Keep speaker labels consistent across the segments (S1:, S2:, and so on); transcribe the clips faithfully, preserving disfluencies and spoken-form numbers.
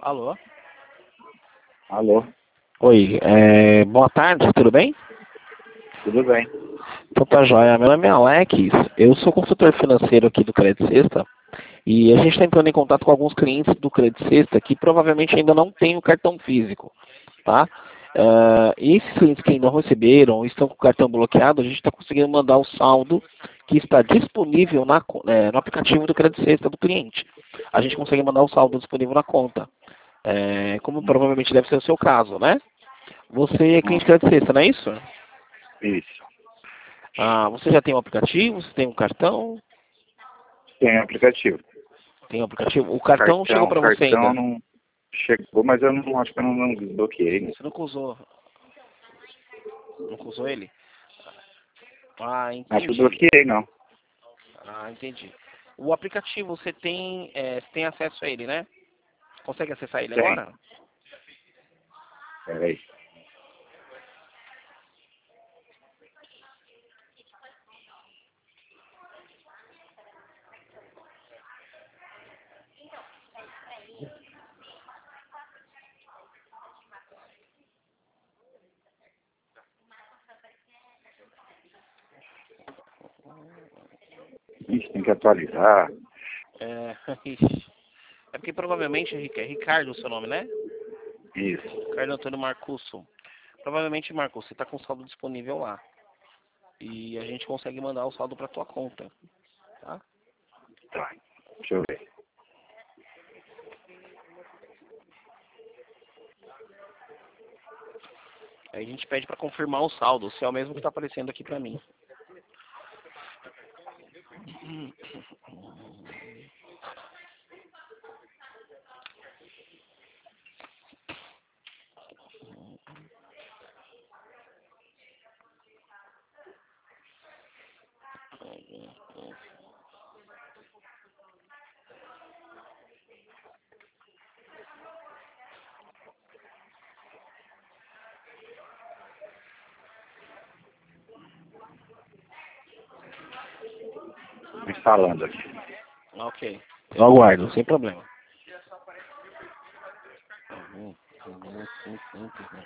S1: Alô?
S2: Alô,
S1: Oi, é, boa tarde, tudo bem?
S2: tudo bem?
S1: Então tá joia, meu nome é Alex, eu sou consultor financeiro aqui do Credit Sexta e a gente está entrando em contato com alguns clientes do Credit Sexta que provavelmente ainda não têm o cartão físico, tá? Uh, e esses clientes que ainda não receberam ou estão com o cartão bloqueado, a gente está conseguindo mandar o saldo que está disponível na, é, no aplicativo do Credit Sexta do cliente. A gente consegue mandar o saldo disponível na conta, é, como provavelmente deve ser o seu caso, né? Você é cliente
S2: Hum,
S1: Credit Sexta, não é isso?
S2: isso.
S1: Ah, você já tem um aplicativo? Você tem um cartão?
S2: Tem aplicativo.
S1: Tem um aplicativo? O cartão não chegou
S2: Cartão,
S1: para você
S2: cartão
S1: ainda?
S2: não chegou, mas eu não acho que eu não, não desbloqueei. Né?
S1: Você nunca usou? Nunca usou ele? Ah,
S2: Acho que eu
S1: entendi.
S2: bloqueei, não.
S1: Ah, entendi. O aplicativo, você tem, é, você tem acesso a ele, né? Consegue acessar ele
S2: Tem.
S1: agora?
S2: Peraí. Ixi, tem que atualizar.
S1: É, ixi. É porque provavelmente, Rica- é Ricardo o seu nome, né?
S2: Isso.
S1: Ricardo Antônio Marcusso. Provavelmente, Marcos, você está com o saldo disponível lá. E a gente consegue mandar o saldo para tua conta, tá?
S2: Tá. Deixa eu ver.
S1: Aí a gente pede para confirmar o saldo, se é o mesmo que está aparecendo aqui para mim.
S2: Instalando aqui.
S1: Ok. Eu aguardo, sem problema. Uhum, uhum, uhum, uhum.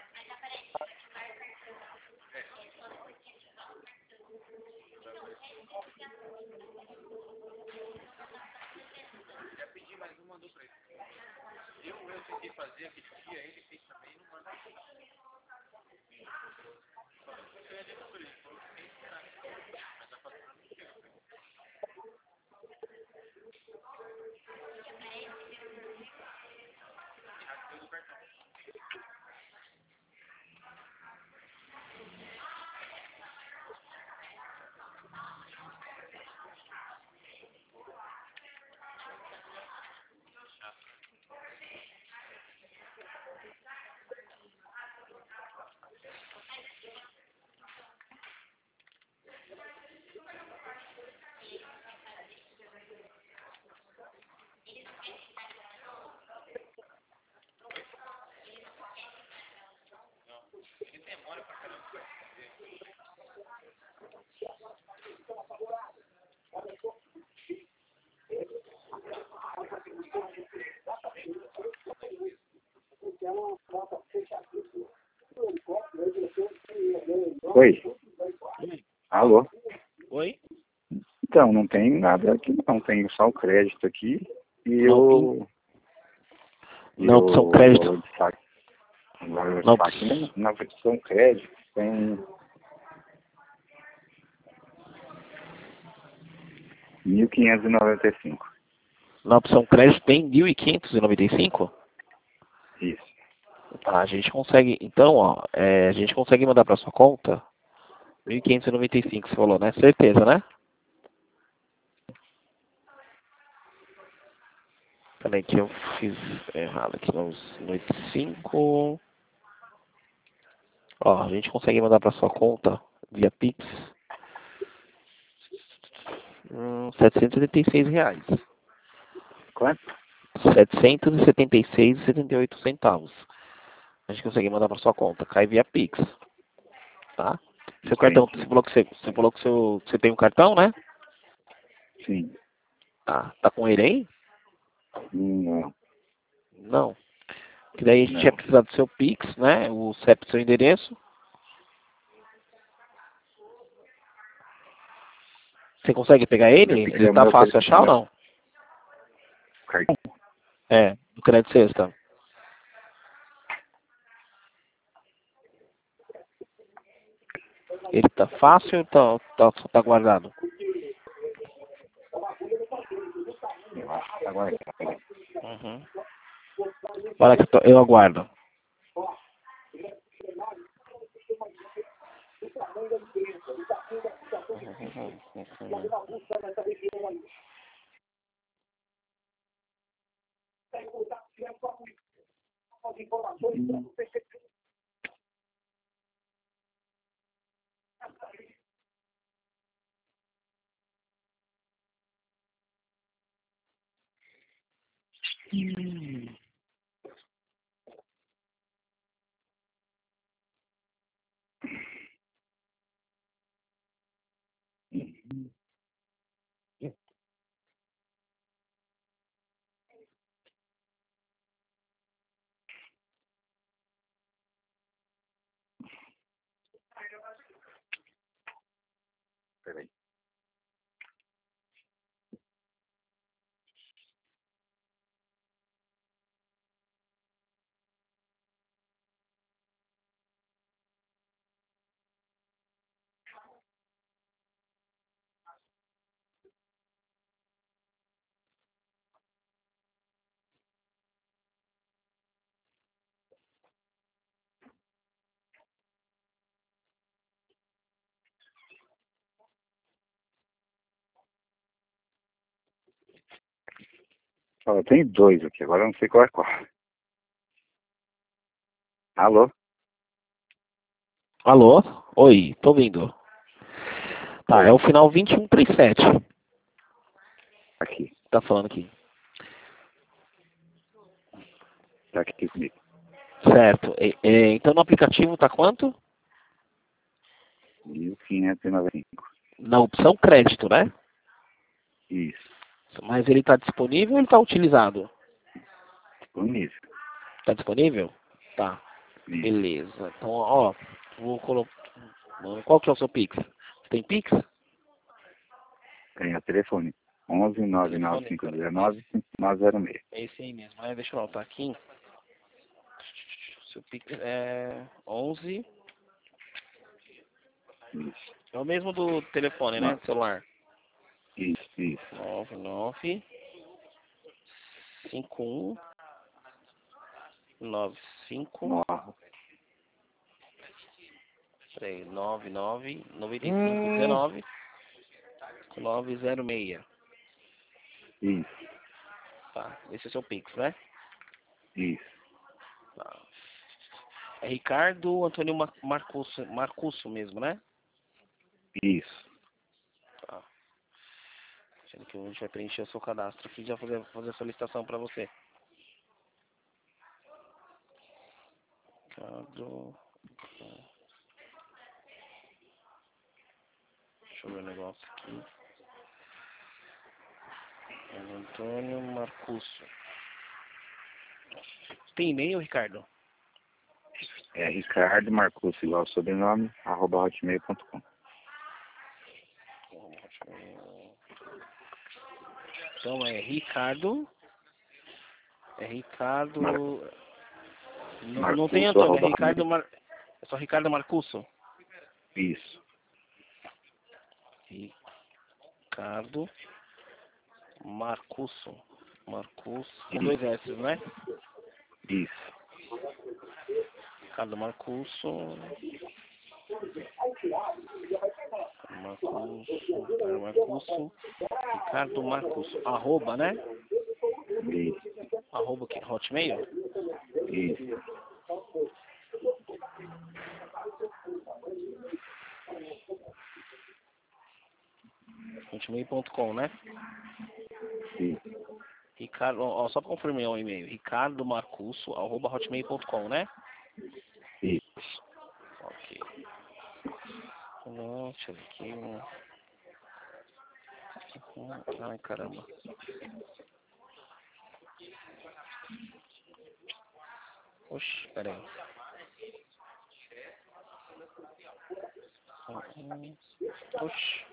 S2: Oi. Alô.
S1: Oi?
S2: Então, não tem nada aqui, não. Tem só o crédito aqui e
S1: Não, in-
S2: o, e
S1: na opção
S2: o
S1: crédito.
S2: valor de saque. O valor
S1: Na
S2: de
S1: op-
S2: saque na na versão crédito tem mil quinhentos e noventa e cinco.
S1: na opção crédito tem mil quinhentos e noventa e cinco?
S2: Isso.
S1: Tá, a gente consegue, então, ó, é, a gente consegue mandar para sua conta mil quinhentos e noventa e cinco, você falou, né? Certeza, né? Peraí que eu fiz errado aqui nos noventa e cinco. Ó, a gente consegue mandar para sua conta via Pix hum, setecentos e setenta e seis reais.
S2: Quanto?
S1: setecentos e setenta e seis e setenta e oito centavos. A gente consegue mandar para sua conta, cai via Pix, tá? Seu cartão, você
S2: Entendi.
S1: falou que você, você falou que seu, você tem um cartão, né?
S2: Sim.
S1: Tá, tá com ele aí?
S2: Não.
S1: Não. Que daí a gente
S2: Não.
S1: ia precisar do seu Pix, né? O C E P, seu endereço. Você consegue pegar
S2: Meu
S1: ele?
S2: Pix
S1: Ele
S2: é o
S1: tá
S2: meu,
S1: fácil de
S2: tele-
S1: achar ou
S2: meu
S1: não?
S2: cartão.
S1: É, do Crédito Sexta. Ele tá fácil ou tá, tá, só tá guardado?
S2: Eu acho que tá guardado. Peraí.
S1: Uhum. Para que eu, tô- eu aguardo.
S2: Peraí. Ó, tem dois aqui, agora eu não sei qual é qual. Alô?
S1: Alô? Oi, tô ouvindo. Tá, é
S2: Oi,
S1: o final vinte e um trinta e sete.
S2: aqui.
S1: Tá falando aqui.
S2: Tá aqui comigo.
S1: Certo. E- e- então no aplicativo tá quanto?
S2: mil quinhentos e noventa e cinco.
S1: Na opção crédito, né?
S2: Isso.
S1: Mas ele tá disponível ou ele tá utilizado?
S2: Disponível.
S1: Tá disponível? Tá.
S2: Isso.
S1: Beleza. Então, ó, vou colocar. Qual que é o seu Pix? Você tem Pix?
S2: Tem o telefone. onze nove nove
S1: Telefone?
S2: cinco um nove cinco nove zero seis.
S1: Esse aí mesmo. Aí deixa eu anotar aqui. Seu Pix é onze.
S2: Isso.
S1: É o mesmo do telefone, né?
S2: No-
S1: Do celular.
S2: Isso, isso.
S1: nove nove cinco um nove cinco
S2: Nove.
S1: três nove nove nove cinco um nove nove zero seis.
S2: Isso,
S1: Tá. Esse é o seu Pix, né?
S2: isso.
S1: Tá. É Ricardo Antônio Mar Marcusso, Marcusso mesmo, né?
S2: Isso.
S1: Tá. Sendo que a gente vai preencher o seu cadastro aqui e já fazer, fazer a solicitação para você. Ricardo. Deixa eu ver o negócio aqui. Antônio Marcusso. Tem e-mail, Ricardo?
S2: É Ricardo Marcos, igual o sobrenome, arroba hotmail ponto com.
S1: Então é Ricardo. É Ricardo.
S2: Mar
S1: Não, não tem
S2: Marcusso,
S1: Antônio, é
S2: arroba
S1: Ricardo
S2: hotmail.
S1: Mar... É só Ricardo Marcusso.
S2: Isso,
S1: Ricardo Marcusso. Marcusso. Com dois
S2: isso,
S1: S, né?
S2: isso.
S1: Ricardo Marcusso. Marcusso. Ricardo Marcusso. Ricardo Marcusso. Arroba, né?
S2: Isso,
S1: Arroba que? Hotmail?
S2: isso.
S1: hotmail ponto com, né?
S2: Isso,
S1: Ricardo, ó, só para confirmar o e-mail. Ricardo Marcusso, arroba hotmail ponto com, né?
S2: isso.
S1: Ok. Não, deixa eu ver aqui. Ai, caramba. Oxi, peraí. Oxi.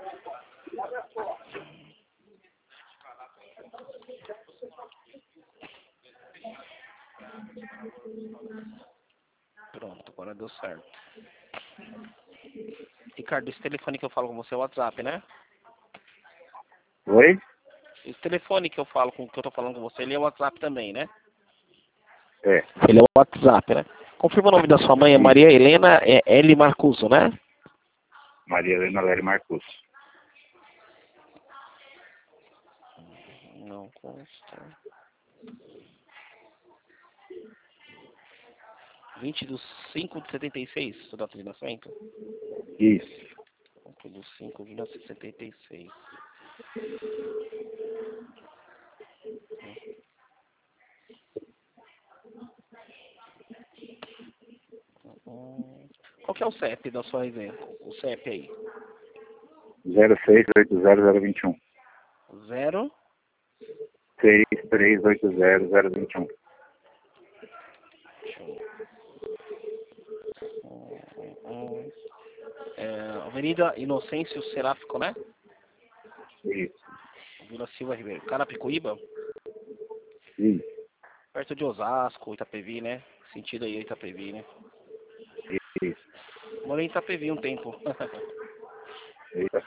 S1: Pronto, agora deu certo. Ricardo, esse telefone que eu falo com você é o WhatsApp, né?
S2: Oi?
S1: Esse telefone que eu falo com que eu tô falando com você, ele é o WhatsApp também, né?
S2: É.
S1: Ele é o WhatsApp, né? Confirma o nome da sua mãe, é
S2: Sim.
S1: Maria Helena é L. Marcuso, né?
S2: Maria Helena Lery Marcos.
S1: Não consta. vinte do cinco de setenta e seis, sua data de nascimento?
S2: Isso.
S1: vinte do cinco de setenta e seis. Hum. Qual que é o C E P da sua resenha? O C E P aí?
S2: zero seis oito zero zero dois um.
S1: Zero.
S2: seis três oito zero zero dois um.
S1: Deixa eu... Hum, hum, hum. É, Avenida Inocêncio Seráfico, né?
S2: Isso.
S1: Vila Silva Ribeiro. Carapicuíba?
S2: Isso.
S1: Perto de Osasco, Itapevi, né? Sentido aí, Itapevi, né?
S2: Isso.
S1: Morei em Itapevi um tempo.
S2: Eita.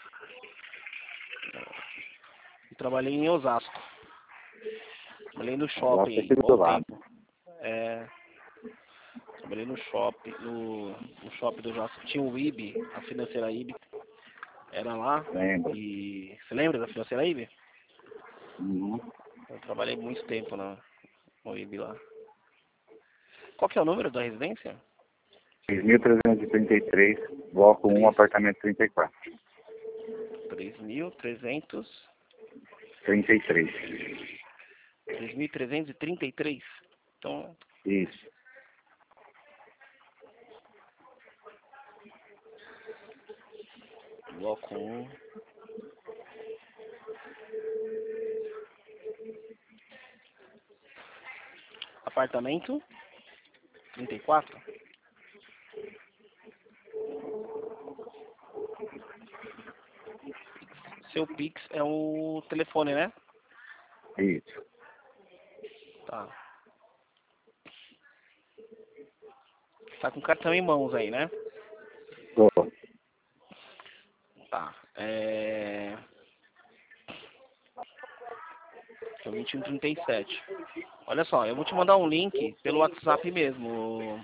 S1: E trabalhei em Osasco. Trabalhei no
S2: Lá
S1: shopping
S2: tá
S1: aí,
S2: aqui do
S1: bom
S2: teu lado.
S1: tempo. É, trabalhei no shopping, no, no shopping do Osasco. Tinha o I B, a financeira I B. Era lá.
S2: Lembra?
S1: E você lembra da financeira I B?
S2: Uhum.
S1: Eu trabalhei muito tempo na, no I B lá. Qual que é o número da residência?
S2: três mil trezentos e trinta e três, bloco um,
S1: três
S2: apartamento trinta e quatro.
S1: mil trezentos.
S2: trinta e três.
S1: três mil trezentos e trinta e três. Então,
S2: Isso.
S1: bloco um. Apartamento trinta e quatro. Seu Pix é o telefone, né?
S2: Isso.
S1: Tá. Tá com cartão em mãos aí, né?
S2: Tô.
S1: Tá. É... São vinte e um trinta e sete. Olha só, eu vou te mandar um link pelo WhatsApp mesmo,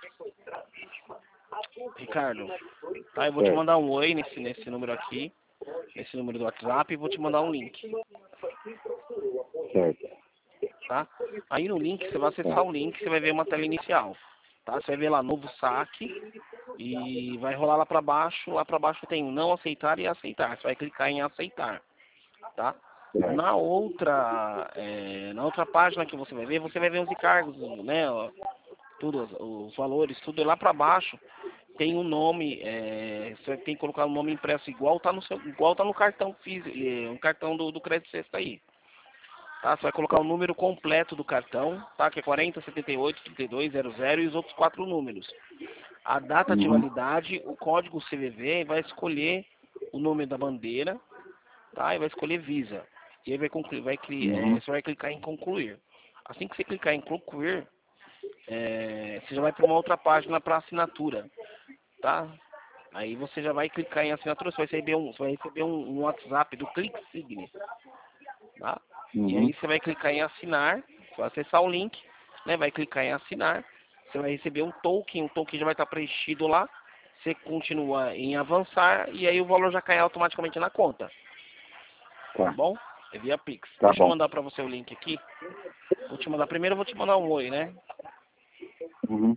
S1: Ricardo. Tá, eu vou te
S2: Certo.
S1: mandar um oi nesse, nesse número aqui, nesse número do WhatsApp, e vou te mandar um link,
S2: Certo.
S1: tá? Aí no link, você vai acessar o link, você vai ver uma tela inicial, tá? Você vai ver lá, novo saque, e vai rolar lá pra baixo, lá pra baixo tem não aceitar e aceitar. Você vai clicar em aceitar, tá?
S2: Certo.
S1: Na outra, é, na outra página que você vai ver, você vai ver os encargos, né? ó, Tudo, os, os valores, tudo lá pra baixo. Tem um nome, é, você tem que colocar o nome impresso igual tá no seu, igual tá no cartão físico, é, um cartão do, do Crédito Sexta aí. Tá? Você vai colocar o número completo do cartão, tá? Que é quarenta, setenta e oito, trinta e dois, zero zero e os outros quatro números. A data de
S2: Uhum.
S1: validade, o código C V V e vai escolher o nome da bandeira, tá? E vai escolher Visa. E aí vai concluir, vai, cli- é,
S2: Uhum.
S1: você vai clicar em concluir. Assim que você clicar em concluir, é, você já vai para uma outra página para assinatura, tá? Aí você já vai clicar em assinatura, você vai receber um, você vai receber um, um WhatsApp do ClickSign, tá? E
S2: Uhum.
S1: aí você vai clicar em assinar, você vai acessar o link, né? Vai clicar em assinar, você vai receber um token, o token já vai estar preenchido lá, você continua em avançar e aí o valor já cai automaticamente na conta, tá
S2: Tá.
S1: bom? É via Pix.
S2: Tá
S1: Deixa eu
S2: bom.
S1: mandar para você o link aqui. Vou te mandar primeiro, eu vou te mandar um oi, né?
S2: Uhum.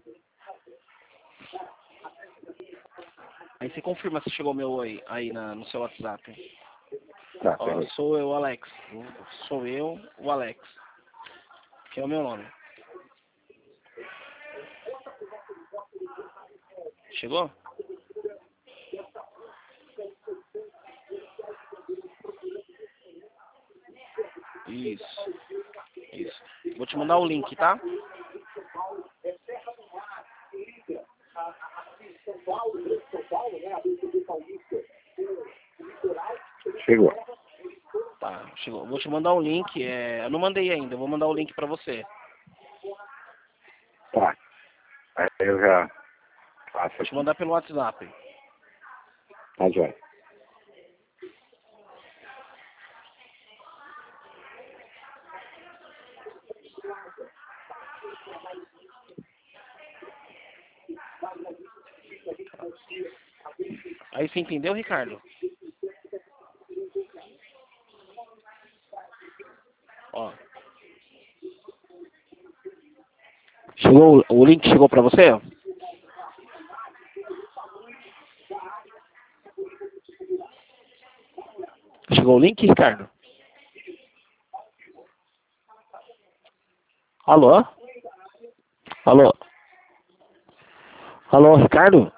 S1: Aí você confirma se chegou meu oi aí na, no seu WhatsApp.
S2: Tá,
S1: Ó,
S2: peraí.
S1: sou eu, Alex. Sou eu, o Alex. Que é o meu nome. Chegou? Isso. Isso. Vou te mandar o link, tá?
S2: Chegou.
S1: Tá, chegou. Vou te mandar um link. É... Eu não mandei ainda, eu vou mandar o link pra você.
S2: Tá. Aí eu já faço
S1: Vou te
S2: aqui.
S1: mandar pelo WhatsApp.
S2: Tá, joia.
S1: Aí você entendeu, Ricardo? Ó. Chegou, o link chegou pra você? Chegou o link, Ricardo? Alô? Alô? Alô, Ricardo?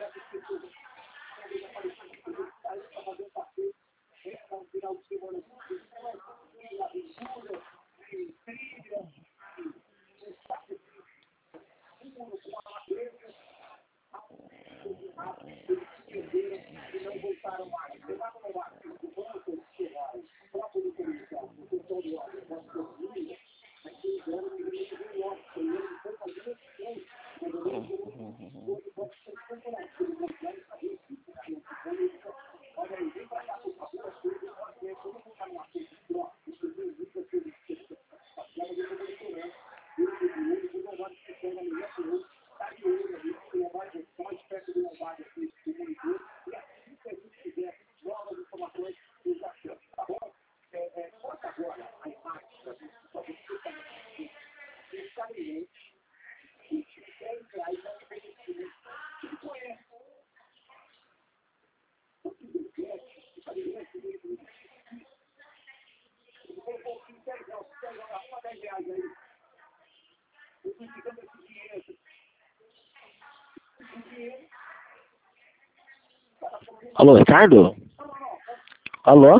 S1: Alô, Ricardo? Alô?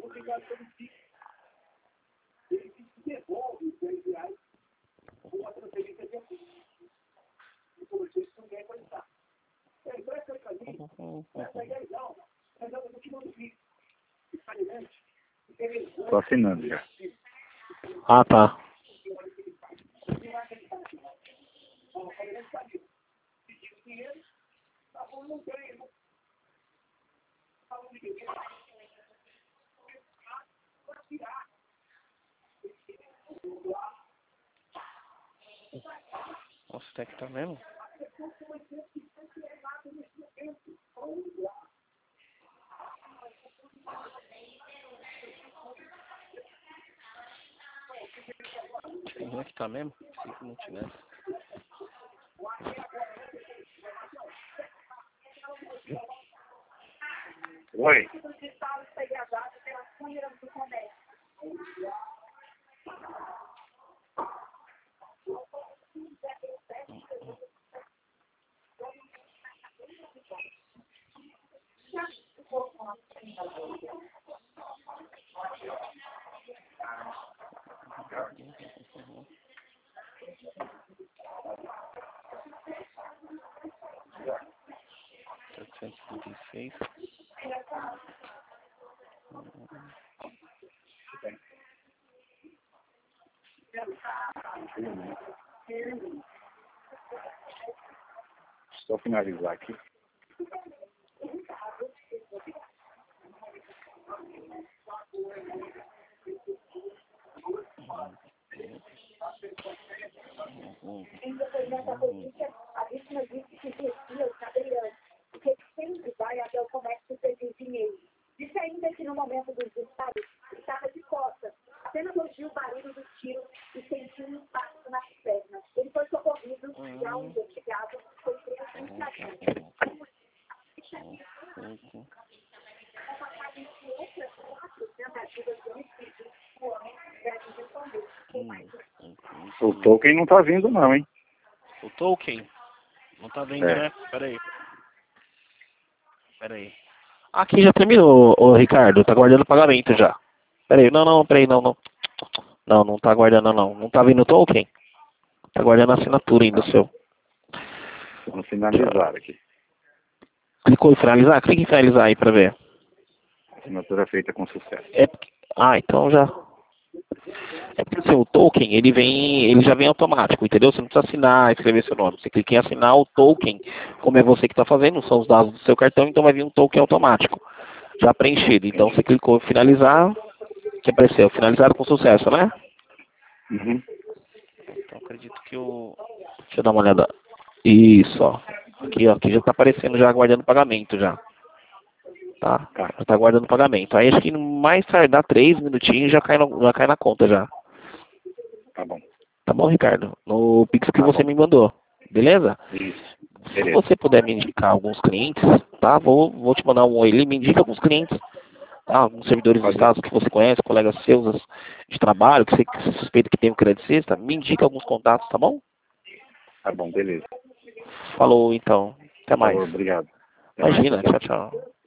S2: Tô assinando já.
S1: Ah, tá. Nossa, até que tá mesmo? Tem um que tá mesmo? Se não tivesse.
S2: Oi.
S1: setecentos e trinta e seis.
S2: Só finalizar aqui.
S3: Ainda pergunta a polícia, a vítima disse que vestia o cadeirante, porque sempre vai até o comércio pedir dinheiro. Disse ainda que no momento dos disparos estava de costas, apenas ouviu o barulho do tiro e sentiu um impacto nas pernas. Ele foi socorrido e ao investigado foi preso em flagrante.
S2: O Tolkien não tá vindo não, hein?
S1: O Tolkien? Não tá vendo,
S2: É.
S1: né? Pera aí. Pera aí. Aqui já terminou, ô Ricardo. Tá guardando o pagamento já. Pera aí. Não, não, pera aí. Não, não. Não, não tá guardando não. Não tá vindo o Tolkien? Tá guardando a assinatura ainda, seu.
S2: Vamos finalizar aqui.
S1: Clicou em finalizar? Clique em finalizar aí pra ver.
S2: Assinatura feita com sucesso.
S1: É porque... Ah, então já... É porque assim, o token, ele vem, ele já vem automático, entendeu? Você não precisa assinar, escrever seu nome. Você clica em assinar o token, como é você que está fazendo, são os dados do seu cartão, então vai vir um token automático, já preenchido. Então você clicou em finalizar, que apareceu, finalizado com sucesso, né?
S2: Uhum.
S1: Então acredito que o... Deixa eu dar uma olhada. Isso, ó. Aqui, ó, aqui já está aparecendo já aguardando pagamento já. Tá?
S2: Tá.
S1: Já tá aguardando pagamento. Aí acho que mais tardar três minutinhos já cai, no, já cai na conta já.
S2: Tá bom.
S1: Tá bom, Ricardo? No Pix que
S2: Tá
S1: você
S2: bom.
S1: me mandou. Beleza?
S2: Isso.
S1: Se
S2: Beleza.
S1: você puder me indicar alguns clientes, tá? Vou, vou te mandar um oi ali, me indica alguns clientes. Tá? Alguns servidores do
S2: Pode.
S1: Estado que você conhece, colegas seus de trabalho, que você, que você suspeita que tem o crédito sexta, me indica alguns contatos, tá bom?
S2: Tá bom, beleza.
S1: Falou então. Até mais.
S2: Falou, obrigado. Até mais.
S1: Imagina, tchau, tchau.